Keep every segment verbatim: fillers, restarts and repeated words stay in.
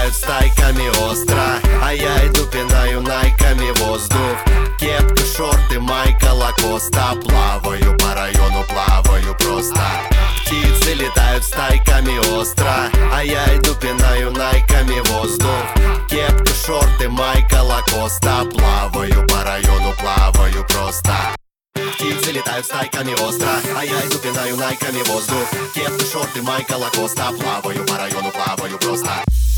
летают стайками остро, а я иду пинаю найками воздух. Кепка, шорты, майка, лакоста. Плаваю по району, плаваю просто. Птицы летают стайками остро, а я иду пинаю найками воздух. Кепка, шорты, майка, лакоста. Плаваю по району, плаваю просто. Птицы летают стайками остро, а я иду пинаю найками воздух. Кепка, шорты, майка, лакоста. Плаваю по району, плаваю просто.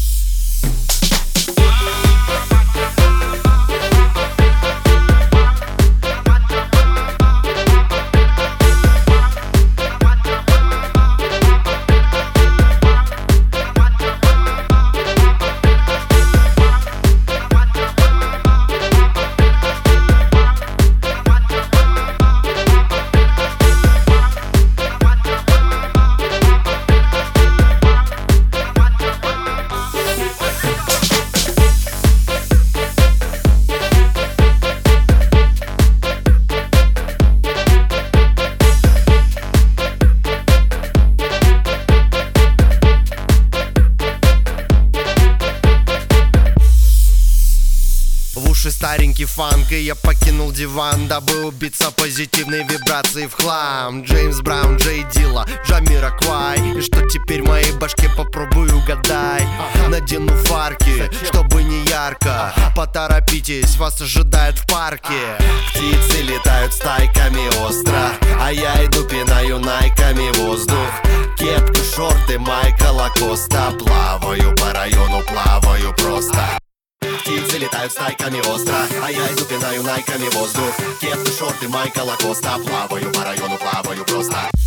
В уши старенький фанк, и я покинул диван, дабы убиться позитивной вибрацией в хлам. Джеймс Браун, Джей Дилла, Джамироквай. И что теперь в моей башке, попробуй угадай. Надену фарки, чтобы не ярко. Поторопитесь, вас ожидает в парке. Птицы летают стайками остро, а я иду пинаю найками воздух. Кепка, шорты, майка, лакоста. Плаваю по району, плаваю просто. Птицы летают стайками остро, а я иду пинаю найками воздух. Кепка, шорты, майка, лакоста. Плаваю по району, плаваю просто.